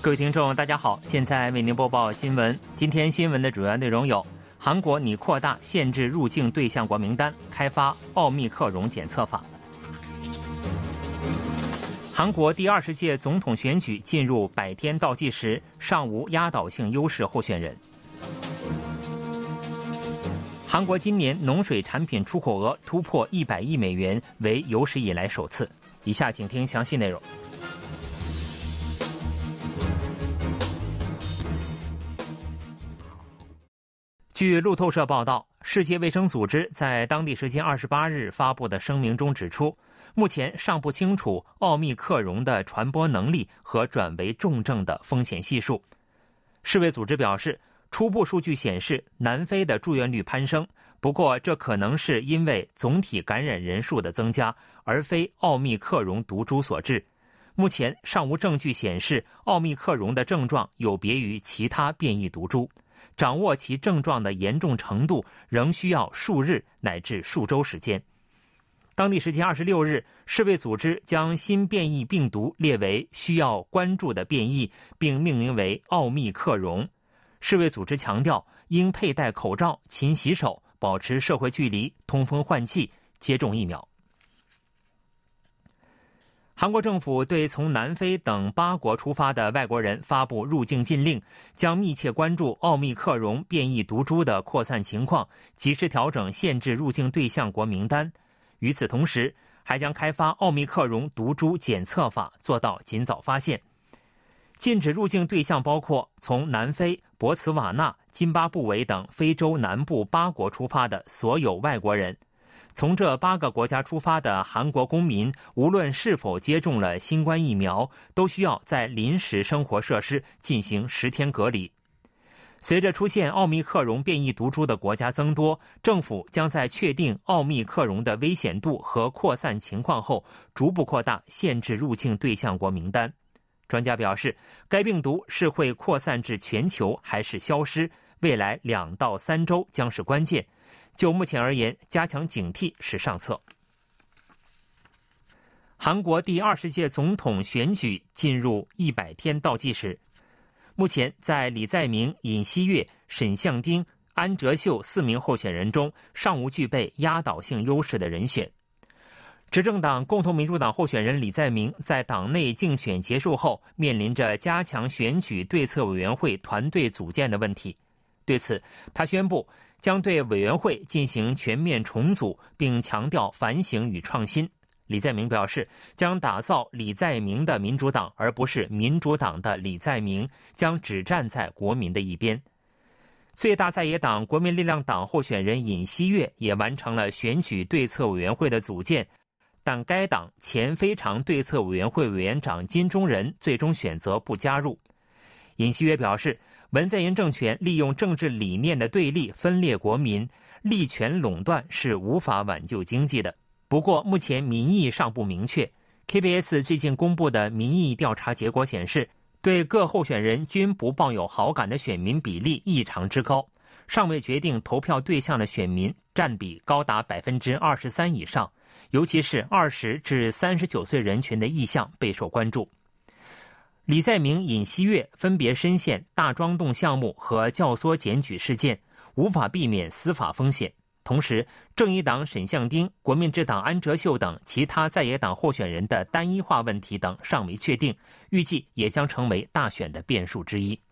各位听众大家好，现在为您播报新闻。今天新闻的主要内容有：韩国拟扩大限制入境对象国名单，开发奥密克戎检测法；韩国第20届总统选举进入100天倒计时，尚无压倒性优势候选人；韩国今年农水产品出口额突破100亿美元，为有史以来首次。以下请听详细内容。据路透社报道，世界卫生组织在当地时间28日发布的声明中指出，目前尚不清楚奥密克戎的传播能力和转为重症的风险系数。世卫组织表示，初步数据显示南非的住院率攀升，不过这可能是因为总体感染人数的增加，而非奥密克戎毒株所致。目前尚无证据显示奥密克戎的症状有别于其他变异毒株。掌握其症状的严重程度仍需要数日乃至数周时间。当地时间26日，世卫组织将新变异病毒列为需要关注的变异，并命名为奥密克戎。世卫组织强调，应佩戴口罩、勤洗手、保持社会距离、通风换气、接种疫苗。韩国政府对从南非等8国出发的外国人发布入境禁令，将密切关注奥密克戎变异毒株的扩散情况，及时调整限制入境对象国名单。与此同时，还将开发奥密克戎毒株检测法，做到尽早发现。禁止入境对象包括从南非、博茨瓦纳、津巴布韦等非洲南部8国出发的所有外国人。从这8个国家出发的韩国公民，无论是否接种了新冠疫苗，都需要在临时生活设施进行10天隔离。随着出现奥密克戎变异毒株的国家增多，政府将在确定奥密克戎的危险度和扩散情况后，逐步扩大限制入境对象国名单。专家表示，该病毒是会扩散至全球还是消失，未来2到3周将是关键。就目前而言，加强警惕是上策。韩国第20届总统选举进入100天倒计时，目前在李在明、尹锡悦、沈相丁、安哲秀4名候选人中，尚无具备压倒性优势的人选。执政党共同民主党候选人李在明在党内竞选结束后，面临着加强选举对策委员会团队组建的问题。对此，他宣布将对委员会进行全面重组，并强调反省与创新。李在明表示，将打造李在明的民主党，而不是民主党的李在明，将只站在国民的一边。最大在野党国民力量党候选人尹锡悦也完成了选举对策委员会的组建，但该党前非常对策委员会委员长金钟仁最终选择不加入。尹锡悦表示，文在寅政权利用政治理念的对立分裂国民，力权垄断是无法挽救经济的。不过目前民意尚不明确。 KBS 最近公布的民意调查结果显示，对各候选人均不抱有好感的选民比例异常之高，尚未决定投票对象的选民占比高达 23% 以上，尤其是20至39岁人群的意向备受关注。李在明、尹锡悦分别深陷大庄洞项目和教唆检举事件，无法避免司法风险。同时，正义党沈相丁、国民之党安哲秀等其他在野党候选人的单一化问题等尚未确定，预计也将成为大选的变数之一。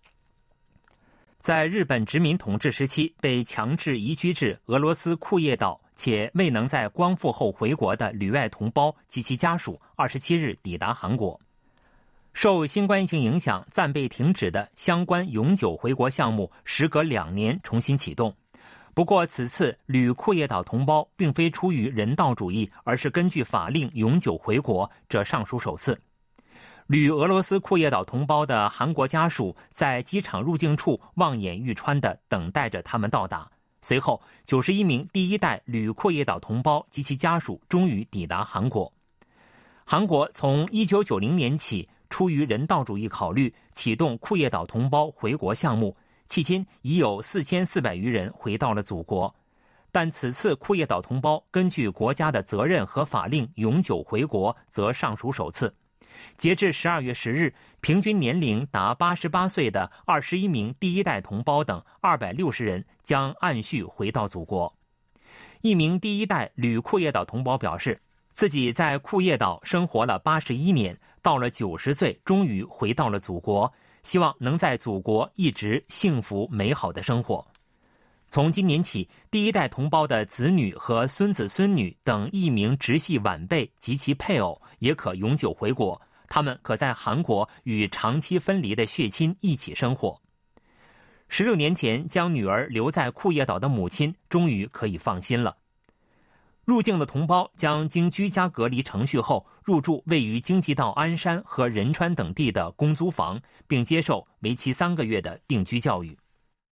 在日本殖民统治时期被强制移居至俄罗斯库页岛且未能在光复后回国的旅外同胞及其家属27日抵达韩国。受新冠疫情影响暂被停止的相关永久回国项目时隔2年重新启动。不过此次旅库页岛同胞并非出于人道主义，而是根据法令永久回国，这尚属首次。旅俄罗斯库页岛同胞的韩国家属在机场入境处望眼欲穿地等待着他们到达。随后91名第一代旅库页岛同胞及其家属终于抵达韩国。韩国从1990年起出于人道主义考虑，启动库页岛同胞回国项目，迄今已有4400余人回到了祖国。但此次库页岛同胞根据国家的责任和法令永久回国，则尚属首次。 截至12月10日，平均年龄达88岁的21名第一代同胞等260人将按序回到祖国。一名第一代旅库页岛同胞表示，自己在库页岛生活了81年，到了90岁终于回到了祖国，希望能在祖国一直幸福美好的生活。从今年起，第一代同胞的子女和孙子孙女等一名直系晚辈及其配偶也可永久回国，他们可在韩国与长期分离的血亲一起生活。16年前将女儿留在库页岛的母亲终于可以放心了。入境的同胞将经居家隔离程序后入住位于京畿道鞍山和仁川等地的公租房，并接受为期3个月的定居教育。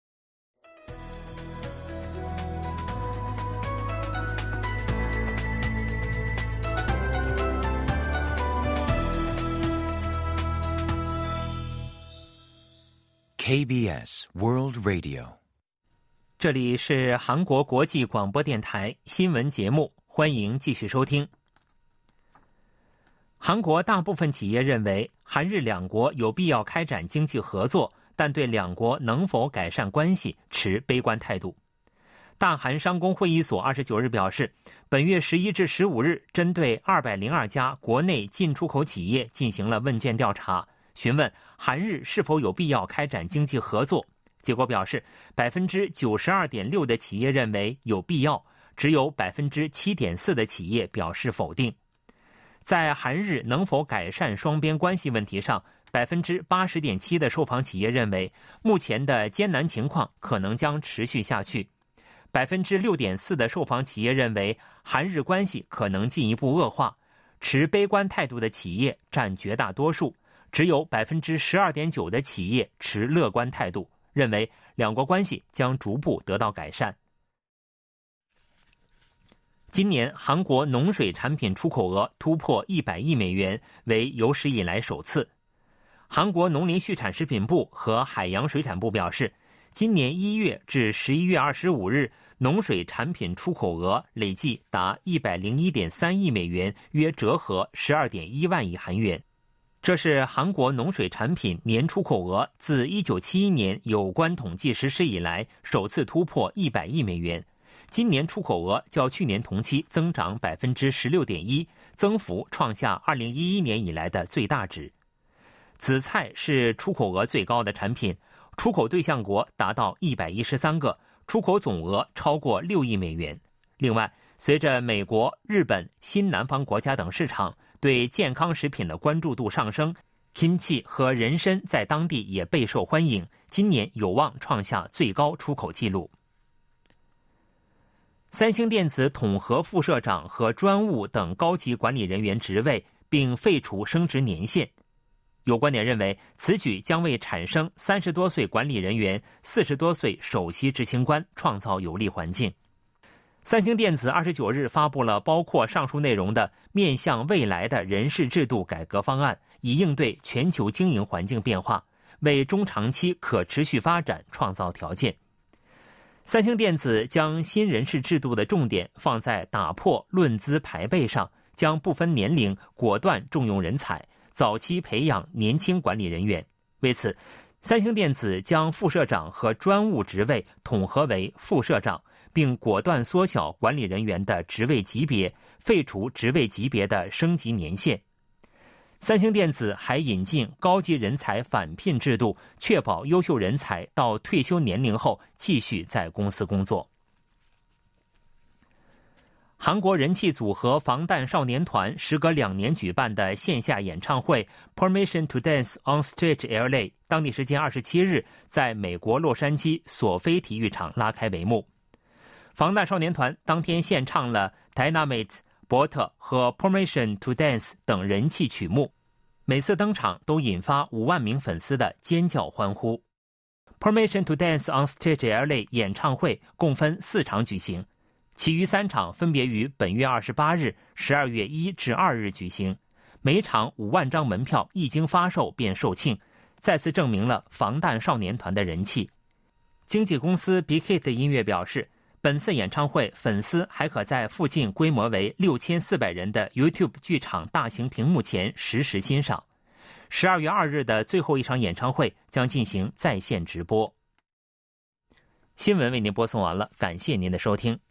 KBS World Radio， 这里是韩国国际广播电台新闻节目，欢迎继续收听。韩国大部分企业认为，韩日两国有必要开展经济合作，但对两国能否改善关系持悲观态度。大韩商工会议所29日表示，本月11至15日针对202家国内进出口企业进行了问卷调查，询问韩日是否有必要开展经济合作。结果表示 92.6% 的企业认为有必要，只有 7.4% 的企业表示否定。在韩日能否改善双边关系问题上， 80.7% 的受访企业认为目前的艰难情况可能将持续下去， 6.4% 的受访企业认为韩日关系可能进一步恶化。持悲观态度的企业占绝大多数，只有 12.9% 的企业持乐观态度，认为两国关系将逐步得到改善。今年韩国农水产品出口额突破100亿美元，为有史以来首次。韩国农林畜产食品部和海洋水产部表示，今年1月至11月25日，农水产品出口额累计达 101.3 亿美元，约折合 12.1万亿韩元。这是韩国农水产品年出口额自1971年有关统计实施以来首次突破100亿美元。今年出口额较去年同期增长 16.1%， 增幅创下2011年以来的最大值。紫菜是出口额最高的产品，出口对象国达到113个，出口总额超过6亿美元。另外，随着美国、日本、新南方国家等市场对健康食品的关注度上升， kimchi 和人参在当地也备受欢迎，今年有望创下最高出口纪录。三星电子统合副社长和专务等高级管理人员职位，并废除升职年限。有观点认为，此举将为产生30多岁管理人员、40多岁首席执行官创造有利环境。三星电子29日发布了包括上述内容的面向未来的人事制度改革方案，以应对全球经营环境变化，为中长期可持续发展创造条件。三星电子将新人事制度的重点放在打破论资排辈上，将不分年龄果断重用人才，早期培养年轻管理人员。为此，三星电子将副社长和专务职位统合为副社长，并果断缩小管理人员的职位级别，废除职位级别的升级年限。三星电子还引进高级人才返聘制度，确保优秀人才到退休年龄后继续在公司工作。韩国人气组合防弹少年团时隔2年举办的线下演唱会 Permission to Dance on Stage LA 当地时间27日在美国洛杉矶索菲体育场拉开帷幕。防弹少年团当天献唱了 Dynamite、Bot 和 Permission to Dance 等人气曲目，每次登场都引发5万名粉丝的尖叫欢呼。Permission to Dance on Stage LA 演唱会共分4场举行，其余3场分别于本月28日、12月1至2日举行，每场5万张门票一经发售便售罄，再次证明了防弹少年团的人气。经纪公司 Big Hit 音乐表示， 本次演唱会，粉丝还可在附近规模为6400人的 YouTube 剧场大型屏幕前实时欣赏。12月2日的最后一场演唱会将进行在线直播。新闻为您播送完了，感谢您的收听。